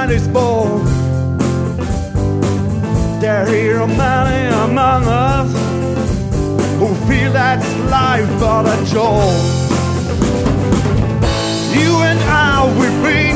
mind is born. There are many among us who feel that's life but a joy. You and I will be